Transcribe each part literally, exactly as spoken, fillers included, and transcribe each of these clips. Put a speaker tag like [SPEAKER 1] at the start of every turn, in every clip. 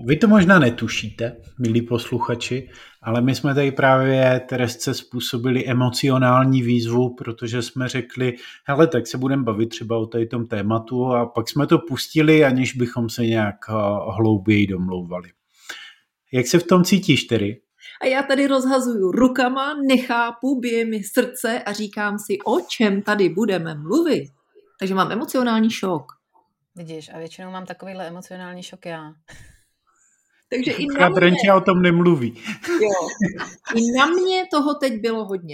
[SPEAKER 1] Vy to možná netušíte, milí posluchači, ale my jsme tady právě Teresce způsobili emocionální výzvu, protože jsme řekli, hele, tak se budeme bavit třeba o tady tom tématu a pak jsme to pustili, aniž bychom se nějak hlouběji domlouvali. Jak se v tom cítíš tedy?
[SPEAKER 2] A já tady rozhazuju rukama, nechápu, bije mi srdce a říkám si, o čem tady budeme mluvit. Takže mám emocionální šok.
[SPEAKER 3] Vidíš, a většinou mám takovýhle emocionální šok já.
[SPEAKER 2] Takže i na mě...
[SPEAKER 1] Renča o tom nemluví.
[SPEAKER 2] Jo. I na mě toho teď bylo hodně.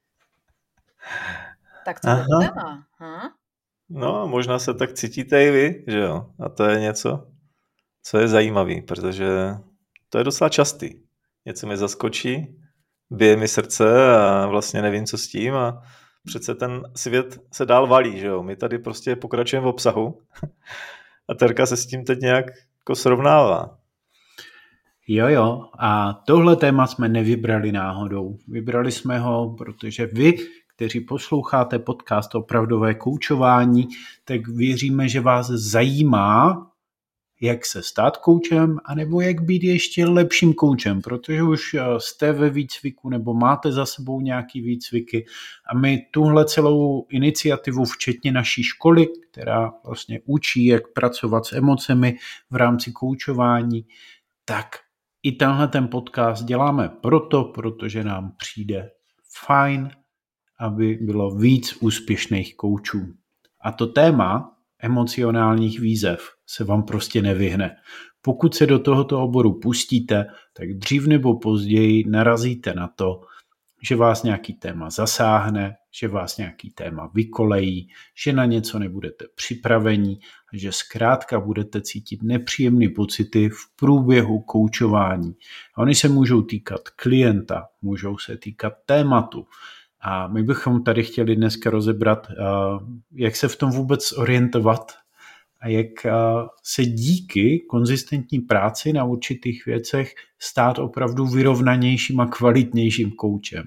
[SPEAKER 3] Tak co to téma? Hm?
[SPEAKER 4] No, možná se tak cítíte i vy, že jo? A to je něco, co je zajímavý, protože to je docela častý. Něco mi zaskočí, bije mi srdce a vlastně nevím, co s tím a přece ten svět se dál valí, že jo? My tady prostě pokračujeme v obsahu a Terka se s tím teď nějak jako srovnává.
[SPEAKER 1] Jo, jo, a tohle téma jsme nevybrali náhodou. Vybrali jsme ho, protože vy, kteří posloucháte podcast Opravdové koučování, tak věříme, že vás zajímá, jak se stát koučem, anebo jak být ještě lepším koučem, protože už jste ve výcviku nebo máte za sebou nějaký výcviky a my tuhle celou iniciativu, včetně naší školy, která vlastně učí, jak pracovat s emocemi v rámci koučování, tak i tenhle ten podcast děláme proto, protože nám přijde fajn, aby bylo víc úspěšných koučů. A to téma emocionálních výzev se vám prostě nevyhne. Pokud se do tohoto oboru pustíte, tak dřív nebo později narazíte na to, že vás nějaký téma zasáhne, že vás nějaký téma vykolejí, že na něco nebudete připraveni, že zkrátka budete cítit nepříjemné pocity v průběhu koučování. A oni se můžou týkat klienta, můžou se týkat tématu. A my bychom tady chtěli dneska rozebrat, jak se v tom vůbec orientovat a jak se díky konzistentní práci na určitých věcech stát opravdu vyrovnanějším a kvalitnějším koučem.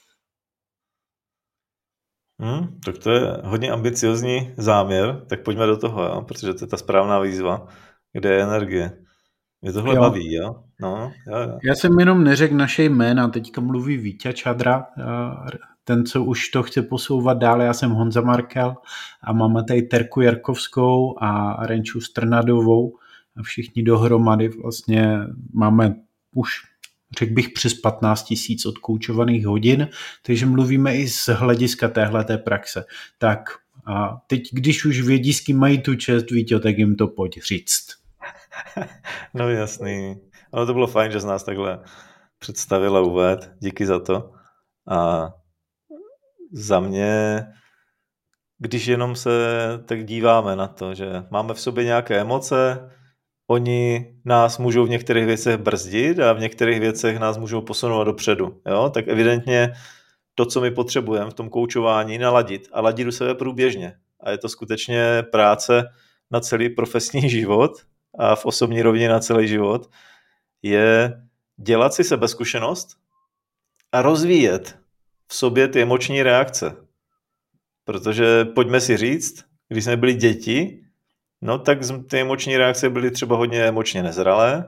[SPEAKER 4] Hmm, tak to je hodně ambiciozní záměr, tak pojďme do toho, jo? Protože to je ta správná výzva, kde je energie. Mě tohle jo. baví, jo? No, jo, jo.
[SPEAKER 1] Já jsem jenom neřekl naše jména, teďka mluví Víťa Čadra, ten, co už to chce posouvat dále, já jsem Honza Markel a máme tady Terku Jarkovskou a Renču Strnadovou a všichni dohromady vlastně máme už, řekl bych, přes patnáct tisíc odkoučovaných hodin, takže mluvíme i z hlediska téhleté praxe. Tak a teď, když už vědí, s kým mají tu čest, Víťo, tak jim to pojď říct.
[SPEAKER 4] No jasný. Ale to bylo fajn, že z nás takhle představila uved. Díky za to. A za mě, když jenom se tak díváme na to, že máme v sobě nějaké emoce, oni nás můžou v některých věcech brzdit a v některých věcech nás můžou posunout dopředu. Jo? Tak evidentně to, co my potřebujeme v tom koučování, naladit a ladit u sebe průběžně. A je to skutečně práce na celý profesní život a v osobní rovině na celý život, je dělat si sebezkušenost a rozvíjet v sobě ty emoční reakce. Protože pojďme si říct, když jsme byli děti, no tak ty emoční reakce byly třeba hodně emočně nezralé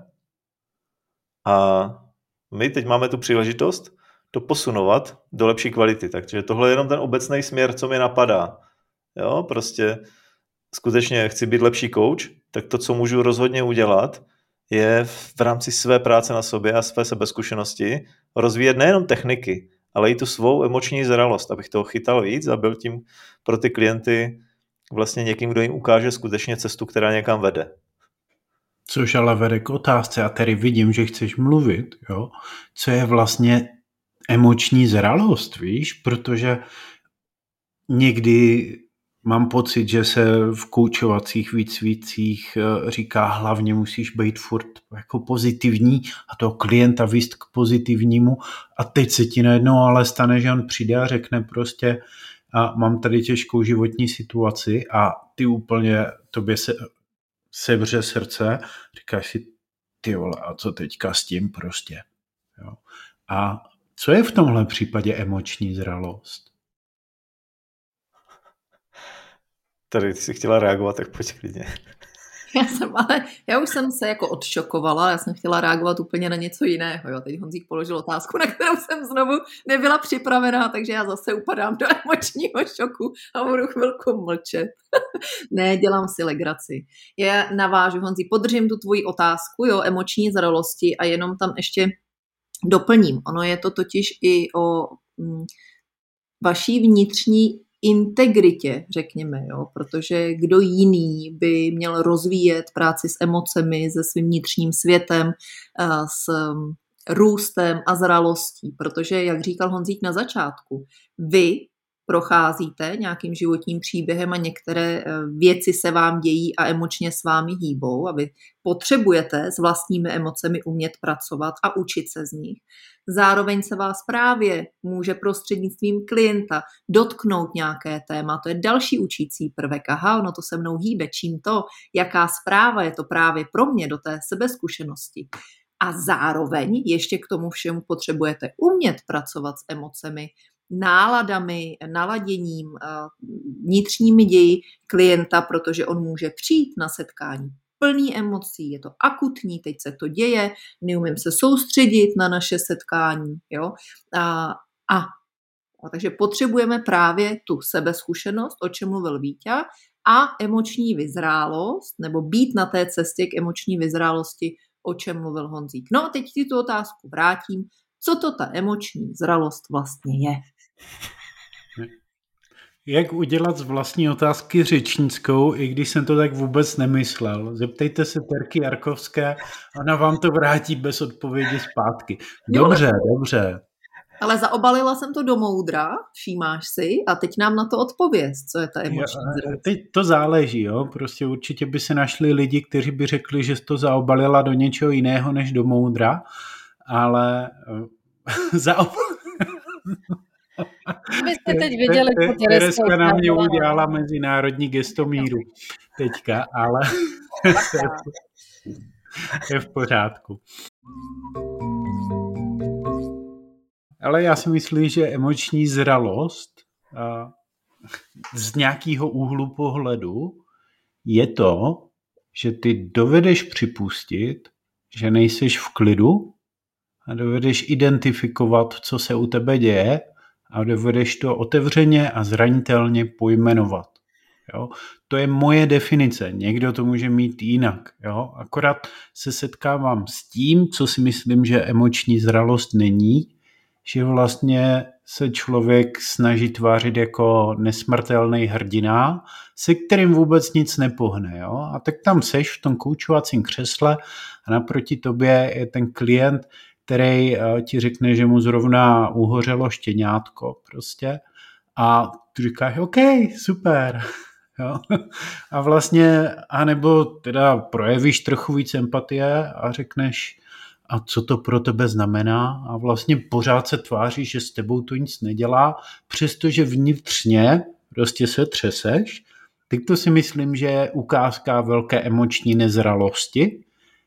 [SPEAKER 4] a my teď máme tu příležitost to posunovat do lepší kvality. Takže tohle je jenom ten obecný směr, co mi napadá. Jo, prostě skutečně chci být lepší coach, tak to, co můžu rozhodně udělat, je v rámci své práce na sobě a své sebezkušenosti rozvíjet nejenom techniky, ale i tu svou emoční zralost, abych toho chytal víc a byl tím pro ty klienty vlastně někým, kdo jim ukáže skutečně cestu, která někam vede.
[SPEAKER 1] Což ale vede k otázce, a tady vidím, že chceš mluvit, jo? Co je vlastně emoční zralost, víš, protože někdy mám pocit, že se v koučovacích výcvicích říká, hlavně musíš být furt jako pozitivní a toho klienta víst k pozitivnímu a teď se ti najednou ale stane, že on přijde a řekne prostě a mám tady těžkou životní situaci a ty úplně, tobě se sevře srdce, říkáš si, ty vole, a co teďka s tím prostě. Jo. A co je v tomhle případě emoční zralost?
[SPEAKER 4] Tady ty jsi chtěla reagovat, tak pojď klidně.
[SPEAKER 2] Já jsem, ale já už jsem se jako odšokovala, já jsem chtěla reagovat úplně na něco jiného. Jo. Teď Honzík položil otázku, na kterou jsem znovu nebyla připravená, takže já zase upadám do emočního šoku a budu chvilku mlčet. Ne, dělám si legraci. Já navážu, Honzí, podržím tu tvoji otázku, jo, emoční zralosti a jenom tam ještě doplním. Ono je to totiž i o mm, vaší vnitřní integritě, řekněme, jo, protože kdo jiný by měl rozvíjet práci s emocemi, se svým vnitřním světem, s růstem a zralostí, protože, jak říkal Honzík na začátku, vy procházíte nějakým životním příběhem a některé věci se vám dějí a emočně s vámi hýbou a vy potřebujete s vlastními emocemi umět pracovat a učit se z nich. Zároveň se vás právě může prostřednictvím klienta dotknout nějaké téma. To je další učící prvek. Aha, ono to se mnou hýbe. Čím to? Jaká zpráva je to právě pro mě do té sebezkušenosti? A zároveň ještě k tomu všemu potřebujete umět pracovat s emocemi, náladami, naladěním, vnitřními ději klienta, protože on může přijít na setkání plný emocí, je to akutní, teď se to děje, neumím se soustředit na naše setkání. Jo? A, a, a takže potřebujeme právě tu sebezkušenost, o čem mluvil Víťa, a emoční vyzrálost, nebo být na té cestě k emoční vyzrálosti, o čem mluvil Honzík. No a teď ti tu otázku vrátím, co to ta emoční zralost vlastně je.
[SPEAKER 1] Jak udělat z vlastní otázky řečnickou, i když jsem to tak vůbec nemyslel. Zeptejte se Terky Jarkovské, ona vám to vrátí bez odpovědi zpátky. Dobře, jo. dobře.
[SPEAKER 2] Ale zaobalila jsem to do moudra, všímáš si, a teď nám na to odpověz, co je ta emoční zralost.
[SPEAKER 1] Teď to záleží, jo. Prostě určitě by se našli lidi, kteří by řekli, že to zaobalila do něčeho jiného než do moudra, ale zaobalila.
[SPEAKER 3] Byste teď viděli, co
[SPEAKER 1] Tereska na mě udělala mezinárodní gestomíru teďka, ale je v pořádku. Ale já si myslím, že emoční zralost z nějakého úhlu pohledu je to, že ty dovedeš připustit, že nejseš v klidu a dovedeš identifikovat, co se u tebe děje, a dovedeš to otevřeně a zranitelně pojmenovat. Jo? To je moje definice. Někdo to může mít jinak. Jo? Akorát se setkávám s tím, co si myslím, že emoční zralost není, že vlastně se člověk snaží tvářit jako nesmrtelný hrdina, se kterým vůbec nic nepohne. Jo? A tak tam seš v tom koučovacím křesle a naproti tobě je ten klient, který ti řekne, že mu zrovna uhořelo štěňátko prostě a ty říkáš, OK, super. Jo? A vlastně, anebo teda projevíš trochu víc empatie a řekneš, a co to pro tebe znamená, a vlastně pořád se tváříš, že s tebou to nic nedělá, přestože vnitřně prostě se třeseš, tak to si myslím, že je ukázka velké emoční nezralosti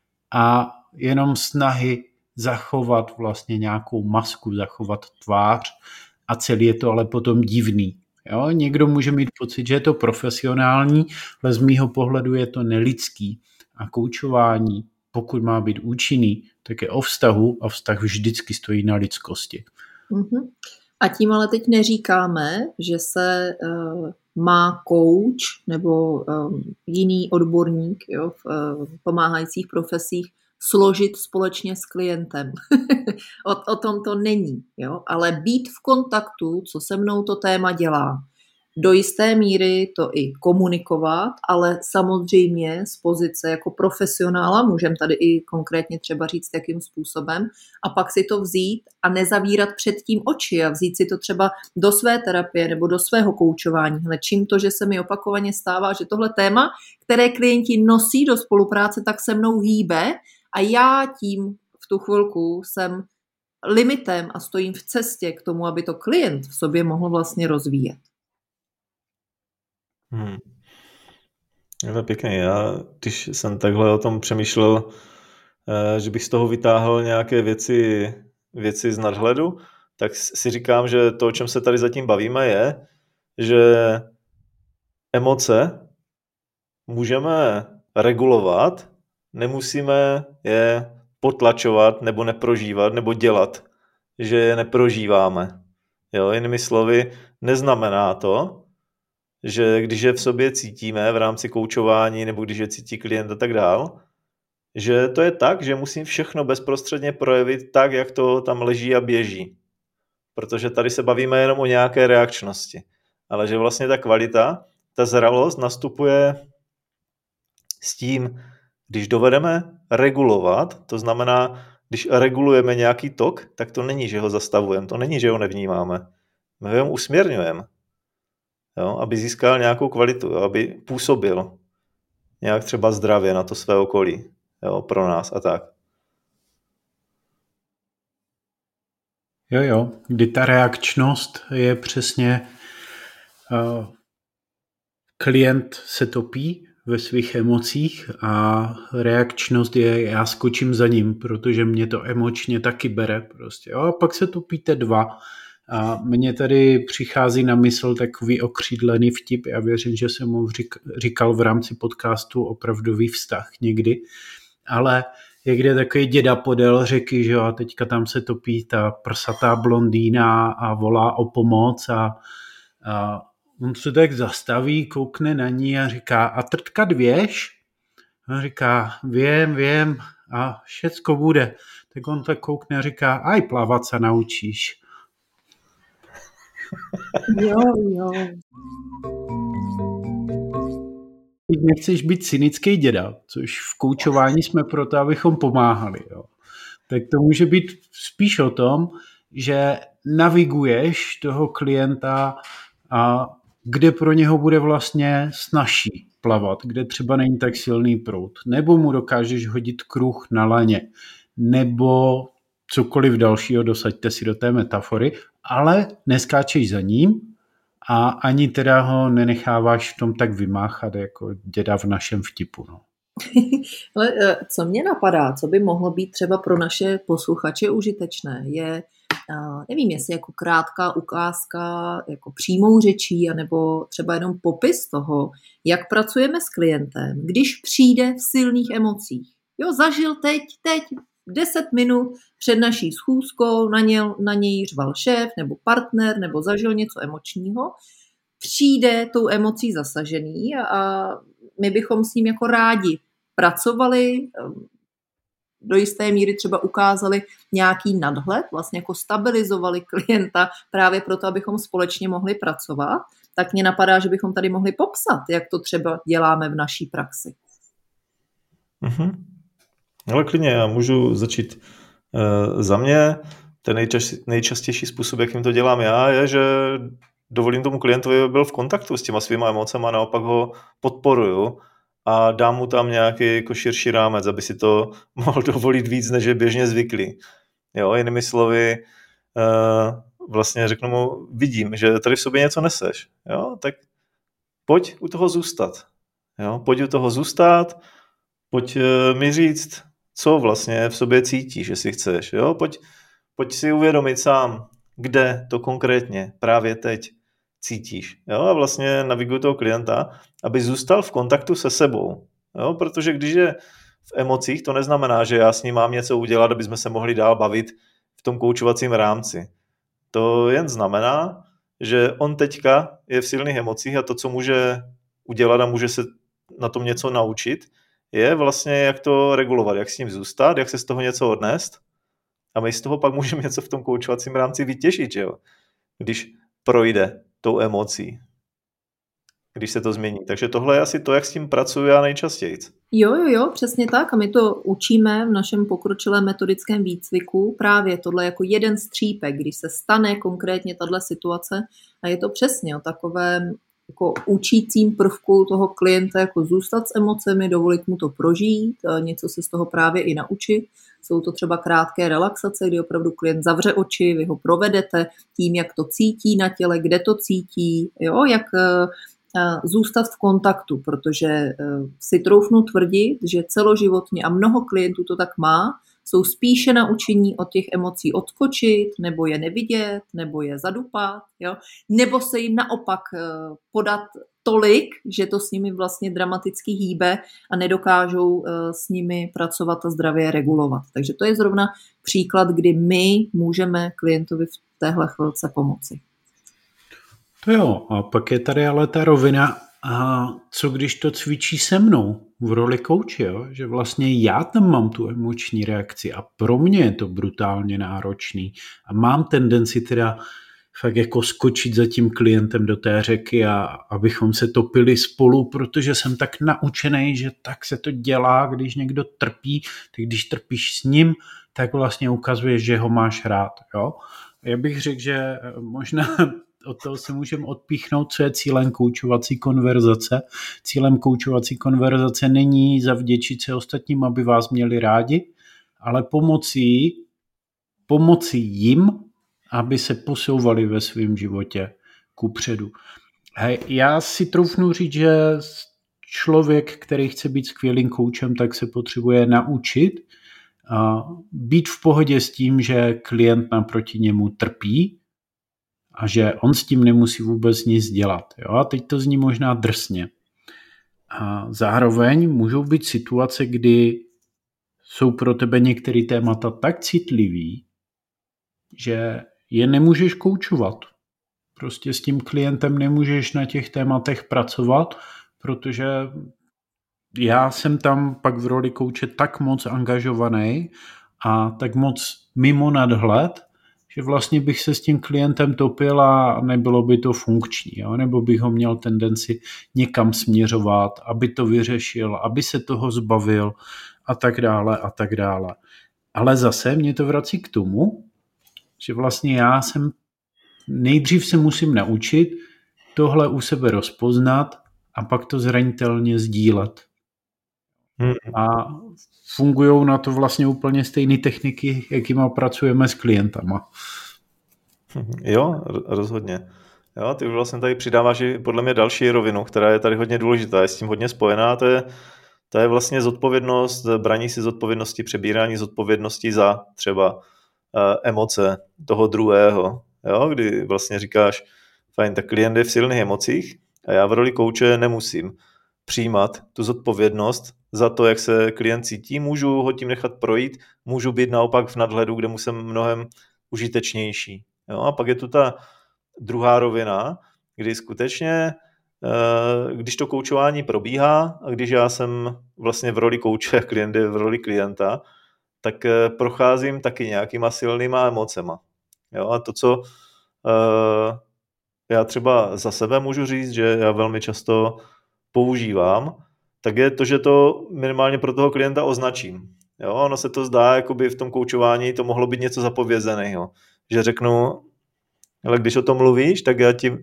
[SPEAKER 1] a jenom snahy zachovat vlastně nějakou masku, zachovat tvář a celý je to ale potom divný. Jo? Někdo může mít pocit, že je to profesionální, ale z mýho pohledu je to nelidský. A koučování, pokud má být účinný, tak je o vztahu a vztah vždycky stojí na lidskosti.
[SPEAKER 2] Mm-hmm. A tím ale teď neříkáme, že se uh, má kouč nebo um, jiný odborník, jo, v uh, pomáhajících profesích složit společně s klientem. o, o tom to není. Jo? Ale být v kontaktu, co se mnou to téma dělá. Do jisté míry to i komunikovat, ale samozřejmě z pozice jako profesionála, můžeme tady i konkrétně třeba říct, jakým způsobem, a pak si to vzít a nezavírat před tím oči a vzít si to třeba do své terapie nebo do svého koučování. Hle, čím to, že se mi opakovaně stává, že tohle téma, které klienti nosí do spolupráce, tak se mnou hýbe a já tím v tu chvilku jsem limitem a stojím v cestě k tomu, aby to klient v sobě mohl vlastně rozvíjet.
[SPEAKER 4] Hmm. Je to pěkný. Já, když jsem takhle o tom přemýšlel, že bych z toho vytáhl nějaké věci, věci z nadhledu, tak si říkám, že to, o čem se tady zatím bavíme, je, že emoce můžeme regulovat, nemusíme je potlačovat nebo neprožívat nebo dělat, že je neprožíváme. Jo, jinými slovy, neznamená to, že když je v sobě cítíme v rámci koučování nebo když je cítí klient a tak dál, že to je tak, že musím všechno bezprostředně projevit tak, jak to tam leží a běží. Protože tady se bavíme jenom o nějaké reakčnosti. Ale že vlastně ta kvalita, ta zralost nastupuje s tím, když dovedeme regulovat, to znamená, když regulujeme nějaký tok, tak to není, že ho zastavujeme, to není, že ho nevnímáme. My ho usměrňujeme, jo, aby získal nějakou kvalitu, jo, aby působil nějak třeba zdravě na to své okolí, jo, pro nás a tak.
[SPEAKER 1] Jo, jo, kdy ta reakčnost je přesně uh, klient se topí ve svých emocích a reakčnost je, já skočím za ním, protože mě to emočně taky bere prostě. Jo, a pak se topíte dva a mně tady přichází na mysl takový okřídlený vtip, já věřím, že jsem mu říkal v rámci podcastu Opravdový vztah někdy, ale jak jde takový děda podél řeky, že jo, a teďka tam se topí ta prsatá blondýna a volá o pomoc a, a on se tak zastaví, koukne na ní a říká, a trtka dvěž? A říká, vím, vím a všecko bude. Tak on tak koukne a říká, aj plavat se naučíš.
[SPEAKER 2] Jo, jo.
[SPEAKER 1] Nechceš být cynický děda, což v koučování jsme proto, abychom pomáhali. Jo. Tak to může být spíš o tom, že naviguješ toho klienta a kde pro něho bude vlastně snazší plavat, kde třeba není tak silný proud, nebo mu dokážeš hodit kruh na laně, nebo cokoliv dalšího, dosaďte si do té metafory, ale neskáčeš za ním a ani teda ho nenecháváš v tom tak vymáchat, jako děda v našem vtipu. No.
[SPEAKER 2] Ale co mě napadá, co by mohlo být třeba pro naše posluchače užitečné, je, nevím, jestli jako krátká ukázka jako přímou řečí, anebo třeba jenom popis toho, jak pracujeme s klientem, když přijde v silných emocích. Jo, zažil teď, teď, deset minut před naší schůzkou, na, ně, na něj řval šéf nebo partner, nebo zažil něco emočního, přijde tou emocí zasažený a my bychom s ním jako rádi pracovali, do jisté míry třeba ukázali nějaký nadhled, vlastně jako stabilizovali klienta právě proto, abychom společně mohli pracovat, tak mě napadá, že bychom tady mohli popsat, jak to třeba děláme v naší praxi.
[SPEAKER 4] Mm-hmm. Ale klidně, já můžu začít. E, za mě ten nejčas, nejčastější způsob, jakým to dělám já, je, že dovolím tomu klientovi, aby byl v kontaktu s těma svýma emocema a naopak ho podporuju a dám mu tam nějaký jako širší rámec, aby si to mohl dovolit víc, než je běžně zvyklý. Jo, jinými slovy, e, vlastně řeknu mu, vidím, že tady v sobě něco neseš, jo, tak pojď u toho zůstat. Jo, pojď u toho zůstat, pojď e, mi říct, co vlastně v sobě cítíš, jestli chceš. Jo? Pojď, pojď si uvědomit sám, kde to konkrétně právě teď cítíš. Jo? A vlastně naviguj toho klienta, aby zůstal v kontaktu se sebou. Jo? Protože když je v emocích, to neznamená, že já s ním mám něco udělat, aby jsme se mohli dál bavit v tom koučovacím rámci. To jen znamená, že on teďka je v silných emocích a to, co může udělat a může se na tom něco naučit, je vlastně, jak to regulovat, jak s ním zůstat, jak se z toho něco odnést a my z toho pak můžeme něco v tom koučovacím rámci vytěžit, že jo? Když projde tou emocí, když se to změní. Takže tohle je asi to, jak s tím pracuji já nejčastěji.
[SPEAKER 2] Jo, jo, jo, přesně tak a my to učíme v našem pokročilém metodickém výcviku právě tohle jako jeden střípek, když se stane konkrétně tahle situace a je to přesně o takovém jako učícím prvku toho klienta jako zůstat s emocemi, dovolit mu to prožít, něco se z toho právě i naučit. Jsou to třeba krátké relaxace, kdy opravdu klient zavře oči, vy ho provedete tím, jak to cítí na těle, kde to cítí, jo, jak zůstat v kontaktu, protože si troufnu tvrdit, že celoživotně a mnoho klientů to tak má, jsou spíše naučení od těch emocí odskočit, nebo je nevidět, nebo je zadupat, jo? Nebo se jim naopak podat tolik, že to s nimi vlastně dramaticky hýbe a nedokážou s nimi pracovat a zdravě regulovat. Takže to je zrovna příklad, kdy my můžeme klientovi v téhle chvilce pomoci.
[SPEAKER 1] To jo, a pak je tady ale ta rovina, a co když to cvičí se mnou v roli kouče, jo? Že vlastně já tam mám tu emoční reakci a pro mě je to brutálně náročný a mám tendenci teda fakt jako skočit za tím klientem do té řeky a abychom se topili spolu, protože jsem tak naučený, že tak se to dělá, když někdo trpí, tak když trpíš s ním, tak vlastně ukazuješ, že ho máš rád. Jo? Já bych řekl, že možná od toho se můžeme odpíchnout, co je cílem koučovací konverzace. Cílem koučovací konverzace není zavděčit se ostatním, aby vás měli rádi, ale pomocí, pomocí jim, aby se posouvali ve svém životě kupředu. Hej, já si troufnu říct, že člověk, který chce být skvělým koučem, tak se potřebuje naučit a být v pohodě s tím, že klient naproti němu trpí a že on s tím nemusí vůbec nic dělat. Jo? A teď to zní možná drsně. A zároveň můžou být situace, kdy jsou pro tebe některé témata tak citlivý, že je nemůžeš koučovat. Prostě s tím klientem nemůžeš na těch tématech pracovat, protože já jsem tam pak v roli kouče tak moc angažovaný a tak moc mimo nadhled, že vlastně bych se s tím klientem topil a nebylo by to funkční, jo? Nebo bych ho měl tendenci někam směřovat, aby to vyřešil, aby se toho zbavil a tak dále a tak dále. Ale zase mě to vrací k tomu, že vlastně já jsem nejdřív se musím naučit tohle u sebe rozpoznat a pak to zranitelně sdílet. Hmm. A fungují na to vlastně úplně stejné techniky, jakýma pracujeme s klientama.
[SPEAKER 4] Jo, rozhodně. Jo, ty už vlastně tady přidáváš i podle mě další rovinu, která je tady hodně důležitá, je s tím hodně spojená, to je, to je vlastně zodpovědnost, braní si zodpovědnosti, přebírání zodpovědnosti za třeba uh, emoce toho druhého, jo, kdy vlastně říkáš, fajn, tak klient je v silných emocích a já v roli kouče nemusím přijímat tu zodpovědnost za to, jak se klient cítí, můžu ho tím nechat projít, můžu být naopak v nadhledu, kde mu jsem mnohem užitečnější. Jo? A pak je tu ta druhá rovina, kdy skutečně, když to koučování probíhá a když já jsem vlastně v roli kouče a klient je v roli klienta, tak procházím taky nějakýma silnýma emocema. Jo? A to, co já třeba za sebe můžu říct, že já velmi často používám, tak je to, že to minimálně pro toho klienta označím. Jo, ono se to zdá, jakoby v tom koučování to mohlo být něco zapovězeného. Že řeknu, ale když o tom mluvíš, tak já ti uh,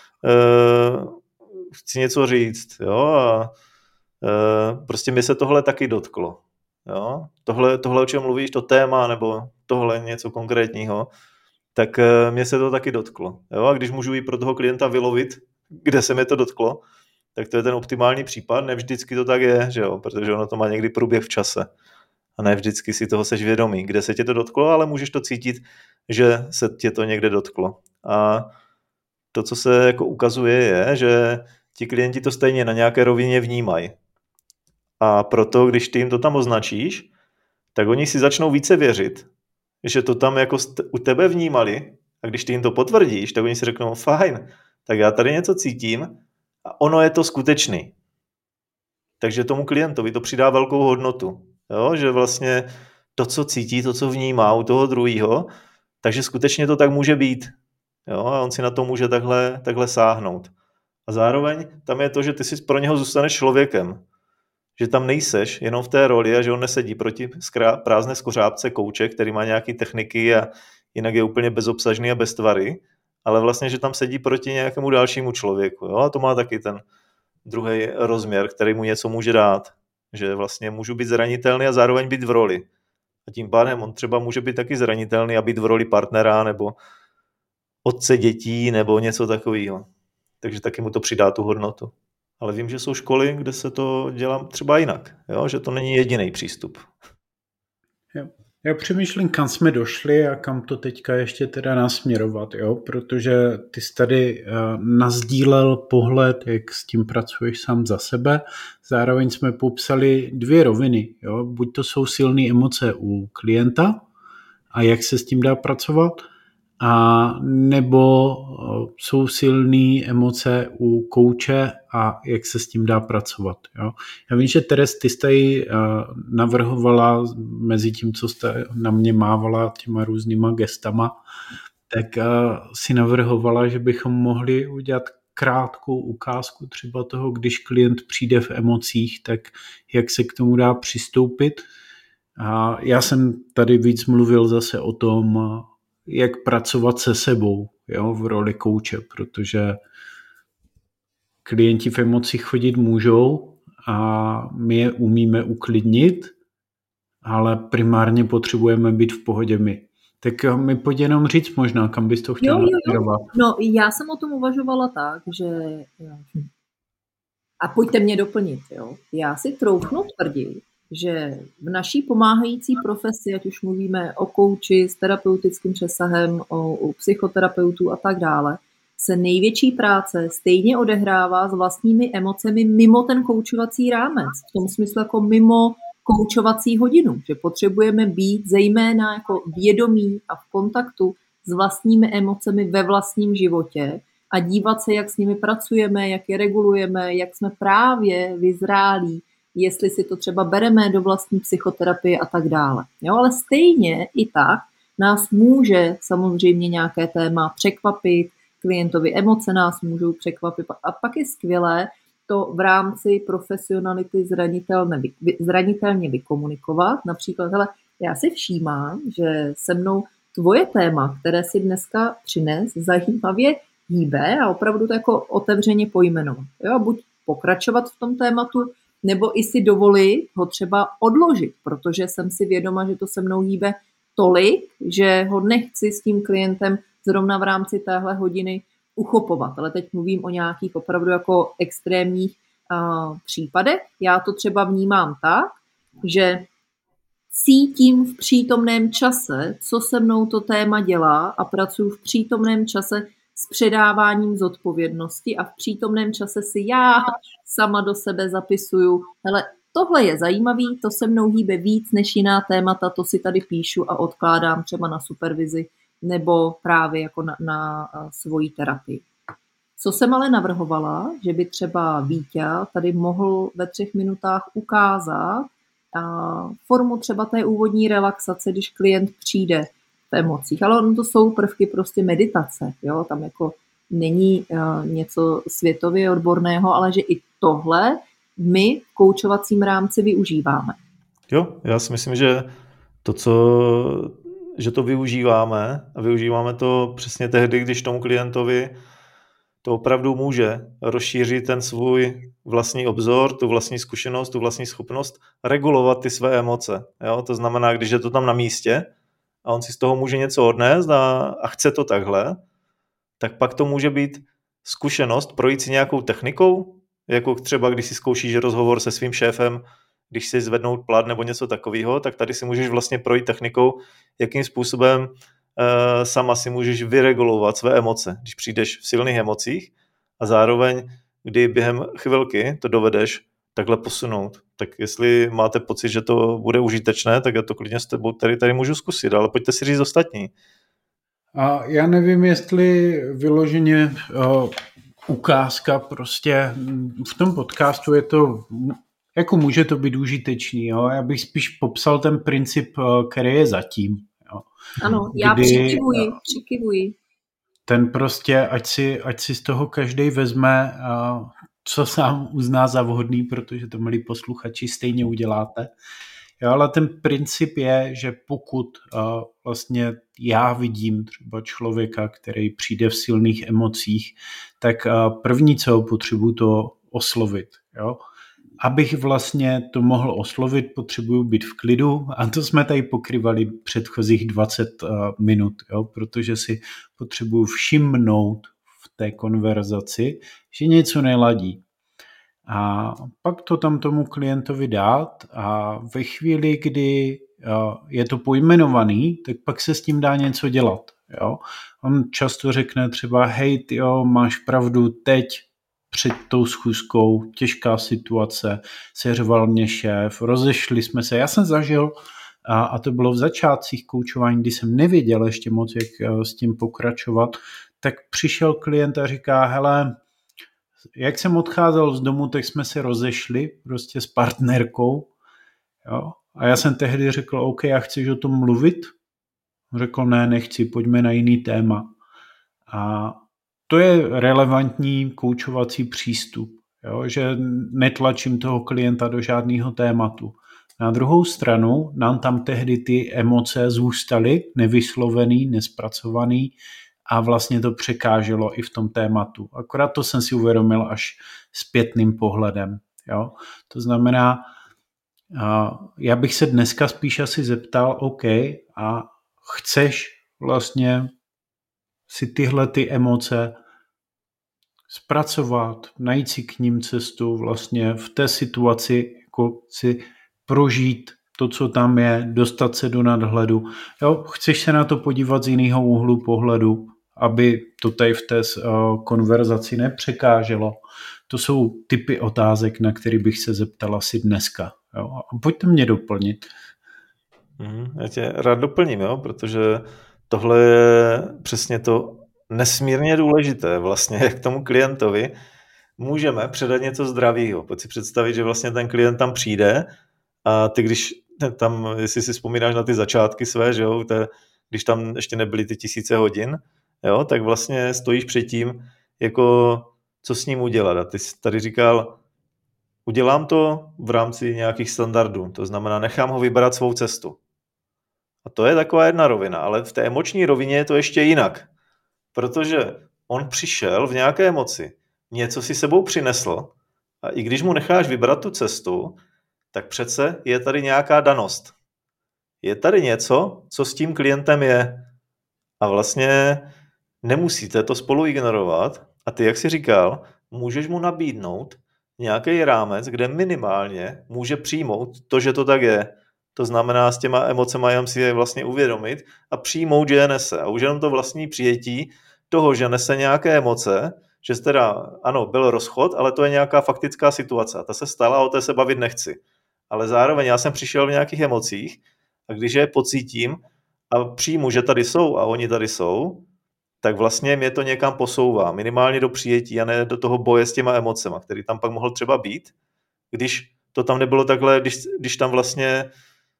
[SPEAKER 4] chci něco říct. Jo, a uh, prostě mi se tohle taky dotklo. Jo, tohle, tohle, o čem mluvíš, to téma, nebo tohle něco konkrétního, tak uh, mě se to taky dotklo. Jo, a když můžu jít pro toho klienta vylovit, kde se mi to dotklo, tak to je ten optimální případ. Ne vždycky to tak je, že jo? Protože ono to má někdy průběh v čase. A ne vždycky si toho seš vědomý, kde se tě to dotklo, ale můžeš to cítit, že se tě to někde dotklo. A to, co se jako ukazuje, je, že ti klienti to stejně na nějaké rovině vnímají. A proto, když ty jim to tam označíš, tak oni si začnou více věřit, že to tam jako u tebe vnímali. A když ty jim to potvrdíš, tak oni si řeknou, fajn, tak já tady něco cítím, a ono je to skutečný. Takže tomu klientovi to přidá velkou hodnotu. Jo? Že vlastně to, co cítí, to, co vnímá u toho druhého, takže skutečně to tak může být. Jo? A on si na to může takhle, takhle sáhnout. A zároveň tam je to, že ty si pro něho zůstaneš člověkem. Že tam nejseš jenom v té roli a že on nesedí proti skrá- prázdné skořápce kouče, který má nějaké techniky a jinak je úplně bezobsažný a bez tvary, ale vlastně, že tam sedí proti nějakému dalšímu člověku. Jo? A to má taky ten druhý rozměr, který mu něco může dát. Že vlastně můžu být zranitelný a zároveň být v roli. A tím pádem on třeba může být taky zranitelný a být v roli partnera nebo otce dětí nebo něco takového. Takže taky mu to přidá tu hodnotu. Ale vím, že jsou školy, kde se to dělá třeba jinak. Jo? Že to není jediný přístup.
[SPEAKER 1] Jo. Já přemýšlím, kam jsme došli a kam to teďka ještě teda nasměrovat, jo? Protože ty jsi tady uh, nazdílel pohled, jak s tím pracuješ sám za sebe. Zároveň jsme popsali dvě roviny, jo? Buď to jsou silné emoce u klienta a jak se s tím dá pracovat, a nebo jsou silné emoce u kouče a jak se s tím dá pracovat. Jo? Já vím, že Teres, ty jsi tady navrhovala mezi tím, co jste na mě mávala těma různýma gestama, tak si navrhovala, že bychom mohli udělat krátkou ukázku třeba toho, když klient přijde v emocích, tak jak se k tomu dá přistoupit. A já jsem tady víc mluvil zase o tom, jak pracovat se sebou, jo, v roli kouče, protože klienti v emocích chodit můžou a my je umíme uklidnit, ale primárně potřebujeme být v pohodě my. Tak mi pojď jenom říct možná, kam bys to chtěla nasměrovat.
[SPEAKER 2] No, já jsem o tom uvažovala tak, že... A pojďte mě doplnit, jo. Já si troufnu tvrdit, že v naší pomáhající profesi, ať už mluvíme o kouči s terapeutickým přesahem, o, o psychoterapeutů a tak dále, se největší práce stejně odehrává s vlastními emocemi mimo ten koučovací rámec. V tom smyslu jako mimo koučovací hodinu, že potřebujeme být zejména jako vědomí a v kontaktu s vlastními emocemi ve vlastním životě a dívat se, jak s nimi pracujeme, jak je regulujeme, jak jsme právě vyzrálí, jestli si to třeba bereme do vlastní psychoterapie a tak dále. Jo, ale stejně i tak nás může samozřejmě nějaké téma překvapit, klientovi emoce nás můžou překvapit a pak je skvělé to v rámci profesionality zranitelně, zranitelně vykomunikovat. Například, hele, já si všímám, že se mnou tvoje téma, které si dneska přines, zajímavě hýbe a opravdu to jako otevřeně pojmenovat. Jo, buď pokračovat v tom tématu, nebo i si dovolit ho třeba odložit, protože jsem si vědoma, že to se mnou hýbe tolik, že ho nechci s tím klientem zrovna v rámci téhle hodiny uchopovat. Ale teď mluvím o nějakých opravdu jako extrémních uh, případech. Já to třeba vnímám tak, že cítím v přítomném čase, co se mnou to téma dělá a pracuji v přítomném čase s předáváním zodpovědnosti a v přítomném čase si já sama do sebe zapisuju, hele, tohle je zajímavý, to se mnou hýbe víc než jiná témata, to si tady píšu a odkládám třeba na supervizi nebo právě jako na, na svoji terapii. Co jsem ale navrhovala, že by třeba Vítě tady mohl ve třech minutách ukázat a formu třeba té úvodní relaxace, když klient přijde v emocích. Ale ono to jsou prvky prostě meditace. Jo? Tam jako není uh, něco světově odborného, ale že i tohle my v koučovacím rámci využíváme.
[SPEAKER 4] Jo, já si myslím, že to, co, že to využíváme a využíváme to přesně tehdy, když tomu klientovi to opravdu může rozšířit ten svůj vlastní obzor, tu vlastní zkušenost, tu vlastní schopnost regulovat ty své emoce. Jo? To znamená, když je to tam na místě a on si z toho může něco odnést a, a chce to takhle, tak pak to může být zkušenost projít si nějakou technikou, jako třeba když si zkoušíš rozhovor se svým šéfem, když si zvednout plat nebo něco takového, tak tady si můžeš vlastně projít technikou, jakým způsobem uh, sama si můžeš vyregulovat své emoce, když přijdeš v silných emocích a zároveň, kdy během chvilky to dovedeš takhle posunout. Tak jestli máte pocit, že to bude užitečné, tak já to klidně s tebou tady, tady můžu zkusit, ale pojďte si říct ostatní.
[SPEAKER 1] A já nevím, jestli vyloženě uh, ukázka prostě v tom podcastu je to, jako může to být užitečný, jo? Já bych spíš popsal ten princip, který je zatím. Jo?
[SPEAKER 2] Ano, já Kdy, přikivuji, přikivuji.
[SPEAKER 1] Ten prostě, ať si, ať si z toho každej vezme, uh, co sám uzná za vhodný, protože to, milí posluchači, stejně uděláte. Jo, ale ten princip je, že pokud uh, vlastně já vidím třeba člověka, který přijde v silných emocích, tak uh, první, co ho potřebuji, to oslovit. Jo? Abych vlastně to mohl oslovit, potřebuji být v klidu a to jsme tady pokryvali předchozích dvacet uh, minut, jo? Protože si potřebuji všimnout v té konverzaci, že něco neladí. A pak to tam tomu klientovi dát a ve chvíli, kdy je to pojmenovaný, tak pak se s tím dá něco dělat. Jo? On často řekne třeba, hej, tyjo, máš pravdu, teď před tou schůzkou, těžká situace, seřval mě šéf, rozešli jsme se, já jsem zažil, a, a to bylo v začátcích koučování, kdy jsem nevěděl ještě moc, jak s tím pokračovat, tak přišel klient a říká, hele, jak jsem odcházel z domu, tak jsme se rozešli prostě s partnerkou, jo? A já jsem tehdy řekl, OK, já chceš o tom mluvit? Řekl, ne, nechci, pojďme na jiný téma. A to je relevantní koučovací přístup, jo? Že netlačím toho klienta do žádného tématu. Na druhou stranu nám tam tehdy ty emoce zůstaly nevyslovený, nespracovaný a vlastně to překáželo i v tom tématu. Akorát to jsem si uvědomil až zpětným pohledem. Jo? To znamená, já bych se dneska spíš asi zeptal, OK, a chceš vlastně si tyhle ty emoce zpracovat, najít si k ním cestu, vlastně v té situaci jako si prožít to, co tam je, dostat se do nadhledu. Jo, chceš se na to podívat z jiného úhlu pohledu, aby to tady v té uh, konverzaci nepřekáželo. To jsou typy otázek, na které bych se zeptal asi dneska. Jo. A pojďte mě doplnit.
[SPEAKER 4] Mm, já tě rád doplním, jo, protože tohle je přesně to nesmírně důležité vlastně, jak k tomu klientovi můžeme předat něco zdravého. Pojď si představit, že vlastně ten klient tam přijde a ty, když tam, jestli si vzpomínáš na ty začátky své, že jo, te, když tam ještě nebyly ty tisíce hodin, jo, tak vlastně stojíš před tím, jako co s ním udělat. A ty jsi tady říkal, udělám to v rámci nějakých standardů, to znamená, nechám ho vybrat svou cestu. A to je taková jedna rovina, ale v té emoční rovině je to ještě jinak, protože on přišel v nějaké emoci, něco si sebou přinesl a i když mu necháš vybrat tu cestu, tak přece je tady nějaká danost. Je tady něco, co s tím klientem je a vlastně nemusíte to spolu ignorovat a ty, jak jsi říkal, můžeš mu nabídnout nějaký rámec, kde minimálně může přijmout to, že to tak je. To znamená s těma emocema jenom si je vlastně uvědomit a přijmout, že je nese. A už jenom to vlastní přijetí toho, že nese nějaké emoce, že teda, ano, byl rozchod, ale to je nějaká faktická situace. A ta se stala a o té se bavit nechci. Ale zároveň já jsem přišel v nějakých emocích a když je pocítím a přijmu, že tady jsou a oni tady jsou, tak vlastně mě to někam posouvá, minimálně do přijetí a ne do toho boje s těma emocema, který tam pak mohl třeba být, když to tam nebylo takhle, když, když tam vlastně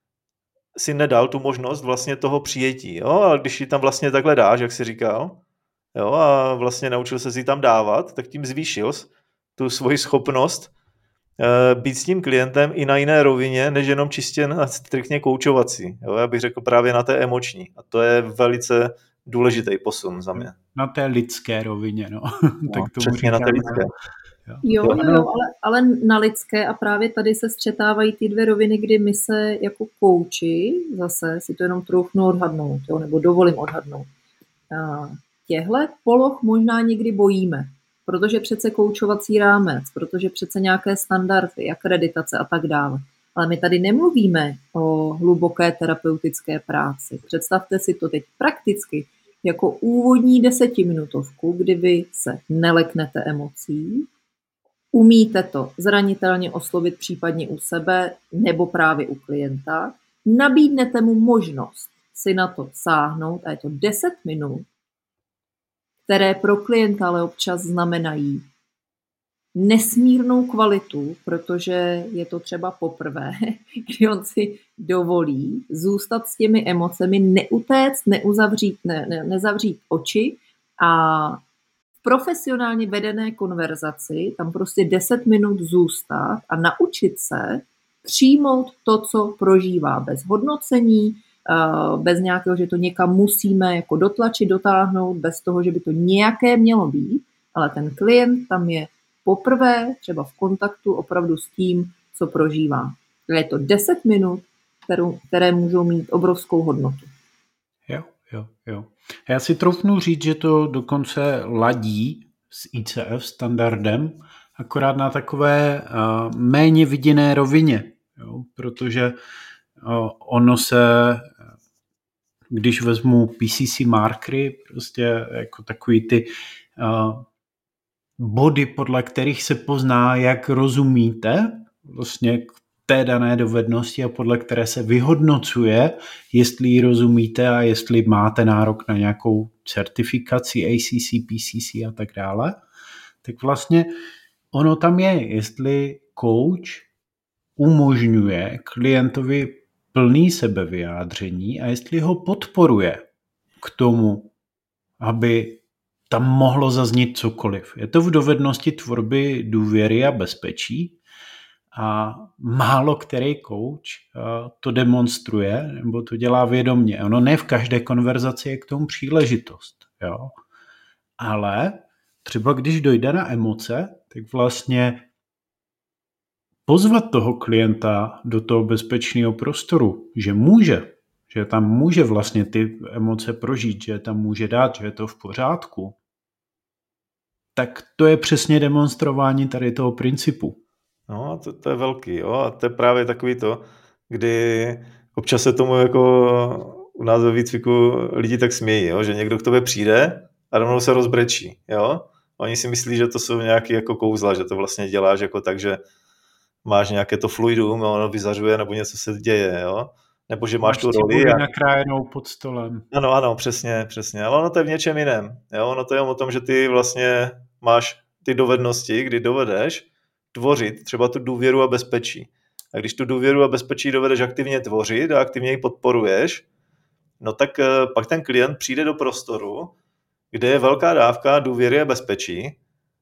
[SPEAKER 4] si nedal tu možnost vlastně toho přijetí, jo, ale když ji tam vlastně takhle dáš, jak jsi říkal, jo, a vlastně naučil se si tam dávat, tak tím zvýšil tu svoji schopnost uh, být s tím klientem i na jiné rovině, než jenom čistě na striktně koučovací, jo, já bych řekl právě na té emoční a to je velice důležitý posun za mě.
[SPEAKER 1] Na té lidské rovině, no.
[SPEAKER 4] no tak tomu přesně na té lidské.
[SPEAKER 2] Jo, jo, jo, jo ale, ale na lidské a právě tady se střetávají ty dvě roviny, kdy my se jako kouči, zase si to jenom troufnu odhadnout, jo, nebo dovolím odhadnout. Těhle poloh možná někdy bojíme, protože přece koučovací rámec, protože přece nějaké standardy, akreditace a tak dále. Ale my tady nemluvíme o hluboké terapeutické práci. Představte si to teď prakticky jako úvodní desetiminutovku, kdy vy se neleknete emocí, umíte to zranitelně oslovit případně u sebe nebo právě u klienta, nabídnete mu možnost si na to sáhnout a je to deset minut, které pro klienta ale občas znamenají nesmírnou kvalitu, protože je to třeba poprvé, kdy on si dovolí zůstat s těmi emocemi, neutéct, neuzavřít, ne, ne, nezavřít oči a v profesionálně vedené konverzaci tam prostě deset minut zůstat a naučit se přijmout to, co prožívá bez hodnocení, bez nějakého, že to někam musíme jako dotlačit, dotáhnout, bez toho, že by to nějaké mělo být, ale ten klient tam je poprvé třeba v kontaktu opravdu s tím, co prožívá. Je to deset minut, kterou, které můžou mít obrovskou hodnotu.
[SPEAKER 1] Jo, jo, jo. Já si troufnu říct, že to dokonce ladí s I C F standardem, akorát na takové uh, méně viděné rovině, jo, protože ono se, když vezmu P C C markery, prostě jako takový ty uh, body, podle kterých se pozná, jak rozumíte vlastně k té dané dovednosti a podle které se vyhodnocuje, jestli ji rozumíte a jestli máte nárok na nějakou certifikaci A C C, P C C a tak dále, tak vlastně ono tam je, jestli coach umožňuje klientovi plný sebevyjádření a jestli ho podporuje k tomu, aby tam mohlo zaznít cokoliv. Je to v dovednosti tvorby důvěry a bezpečí a málo který coach to demonstruje nebo to dělá vědomně. Ono ne v každé konverzaci je k tomu příležitost. Jo? Ale třeba když dojde na emoce, tak vlastně pozvat toho klienta do toho bezpečného prostoru, že může, že tam může vlastně ty emoce prožít, že tam může dát, že je to v pořádku, tak to je přesně demonstrování tady toho principu.
[SPEAKER 4] No, to, to je velký, jo, a to je právě takový to, kdy občas se tomu jako u nás ve výcviku lidi tak smějí, jo, že někdo k tobě přijde a rovnou se rozbrečí, jo. Oni si myslí, že to jsou nějaký jako kouzla, že to vlastně děláš jako tak, že máš nějaké to fluidum, ono vyzařuje, nebo něco se děje, jo. Nebo že máš, máš tu roli.
[SPEAKER 1] Máš nakrájenou pod stolem.
[SPEAKER 4] Ano, ano, přesně, přesně. Ale ono to je v něčem jiném. Jo? Ono to je o tom, že ty vlastně máš ty dovednosti, kdy dovedeš tvořit třeba tu důvěru a bezpečí. A když tu důvěru a bezpečí dovedeš aktivně tvořit a aktivně ji podporuješ, no tak pak ten klient přijde do prostoru, kde je velká dávka důvěry a bezpečí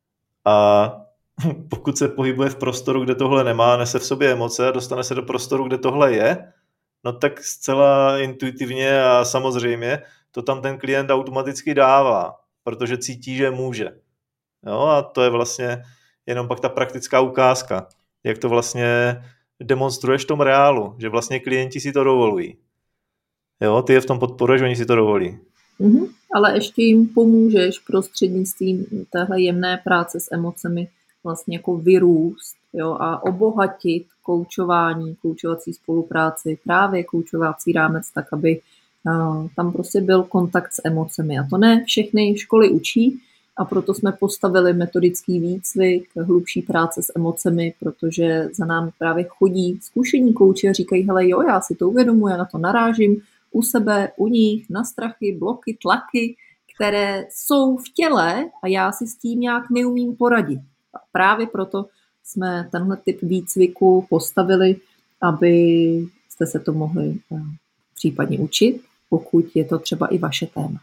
[SPEAKER 4] a pokud se pohybuje v prostoru, kde tohle nemá, nese v sobě emoce a dostane se do prostoru, kde tohle je, no tak zcela intuitivně a samozřejmě to tam ten klient automaticky dává, protože cítí, že může. Jo, a to je vlastně jenom pak ta praktická ukázka, jak to vlastně demonstruješ v tom reálu, že vlastně klienti si to dovolují. Jo, ty je v tom podporuješ, oni si to dovolí.
[SPEAKER 2] Mm-hmm. Ale ještě jim pomůžeš prostřednictvím téhle jemné práce s emocemi vlastně jako vyrůst, jo, a obohatit koučování, koučovací spolupráci, právě koučovací rámec, tak aby uh, tam prostě byl kontakt s emocemi. A to ne všechny školy učí a proto jsme postavili metodický výcvik, hlubší práce s emocemi, protože za námi právě chodí zkušení kouči a říkají, hele jo, já si to uvědomuji, já na to narážím u sebe, u nich, na strachy, bloky, tlaky, které jsou v těle a já si s tím nějak neumím poradit. A právě proto jsme tenhle typ výcviku postavili, aby jste se to mohli případně učit, pokud je to třeba i vaše téma.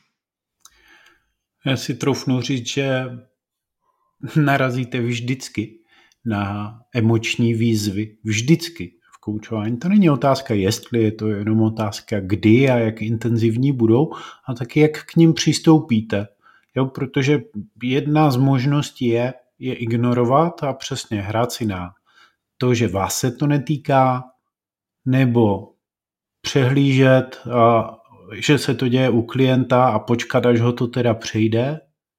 [SPEAKER 1] Já si troufnu říct, že narazíte vždycky na emoční výzvy. Vždycky v koučování. To není otázka jestli, je to jenom otázka kdy a jak intenzivní budou a taky jak k ním přistoupíte. Jo, protože jedna z možností je, je ignorovat a přesně hrát si na to, že vás se to netýká, nebo přehlížet, a, že se to děje u klienta a počkat, až ho to teda přejde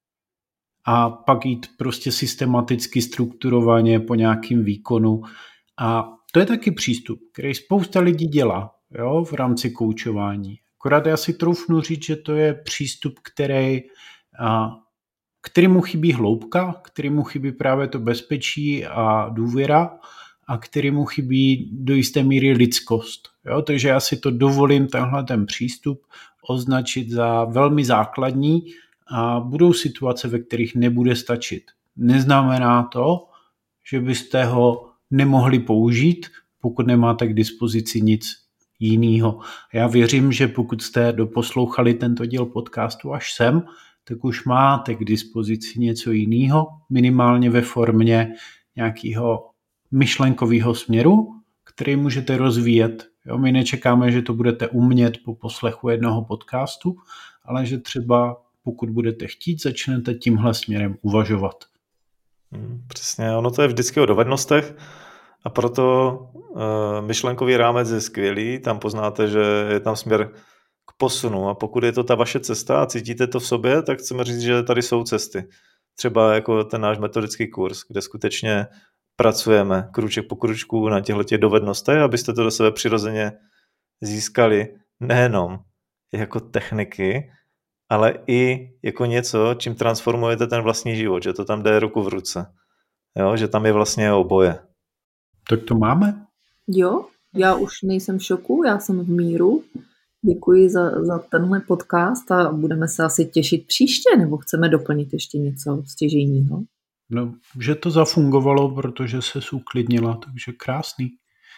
[SPEAKER 1] a pak jít prostě systematicky, strukturovaně po nějakým výkonu. A to je taky přístup, který spousta lidí dělá, jo, v rámci koučování. Akorát já si troufnu říct, že to je přístup, který a, kterému chybí hloubka, kterému chybí právě to bezpečí a důvěra a kterému chybí do jisté míry lidskost. Jo? Takže já si to dovolím, tenhle ten přístup, označit za velmi základní a budou situace, ve kterých nebude stačit. Neznamená to, že byste ho nemohli použít, pokud nemáte k dispozici nic jiného. Já věřím, že pokud jste doposlouchali tento díl podcastu až sem, tak už máte k dispozici něco jiného, minimálně ve formě nějakého myšlenkového směru, který můžete rozvíjet. Jo, my nečekáme, že to budete umět po poslechu jednoho podcastu, ale že třeba pokud budete chtít, začnete tímhle směrem uvažovat.
[SPEAKER 4] Hmm, přesně, ono to je vždycky o dovednostech a proto uh, myšlenkový rámec je skvělý, tam poznáte, že je tam směr k posunu a pokud je to ta vaše cesta a cítíte to v sobě, tak chceme říct, že tady jsou cesty. Třeba jako ten náš metodický kurz, kde skutečně pracujeme kruček po kručku na těchto dovednostech, abyste to do sebe přirozeně získali nejenom jako techniky, ale i jako něco, čím transformujete ten vlastní život, že to tam jde ruku v ruce. Jo? Že tam je vlastně oboje.
[SPEAKER 1] Tak to máme?
[SPEAKER 2] Jo, já už nejsem v šoku, já jsem v míru. Děkuji za, za tenhle podcast a budeme se asi těšit příště, nebo chceme doplnit ještě něco stěžejního?
[SPEAKER 1] No, že to zafungovalo, protože se uklidnila, takže krásný.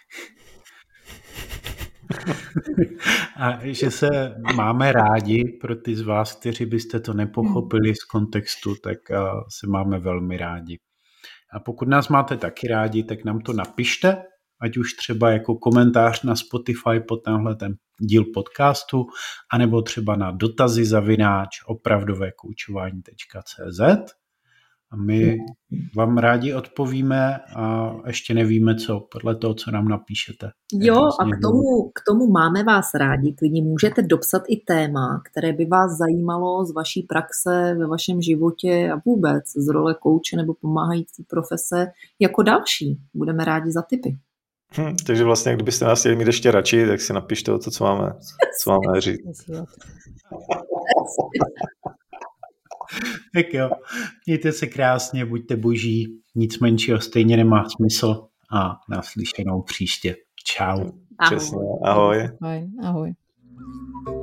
[SPEAKER 1] A že se máme rádi, pro ty z vás, kteří byste to nepochopili z kontextu, tak se máme velmi rádi. A pokud nás máte taky rádi, tak nám to napište, ať už třeba jako komentář na Spotify pod tenhle ten díl podcastu, anebo třeba na dotazy zavináč opravdové koučování tečka cé zet. A my vám rádi odpovíme a ještě nevíme co, podle toho, co nám napíšete.
[SPEAKER 2] Jo, a k tomu, k tomu máme vás rádi. Klidně můžete dopsat i téma, které by vás zajímalo z vaší praxe ve vašem životě a vůbec z role kouče nebo pomáhající profese jako další. Budeme rádi za tipy.
[SPEAKER 4] Hm, takže vlastně, kdybyste nás chtěli mít ještě radši, tak si napište o to, co máme, co máme říct.
[SPEAKER 1] Tak jo, mějte se krásně, buďte boží, nic menšího stejně nemá smysl a naslyšenou příště. Čau.
[SPEAKER 4] Přesně, ahoj.
[SPEAKER 3] Ahoj. Ahoj.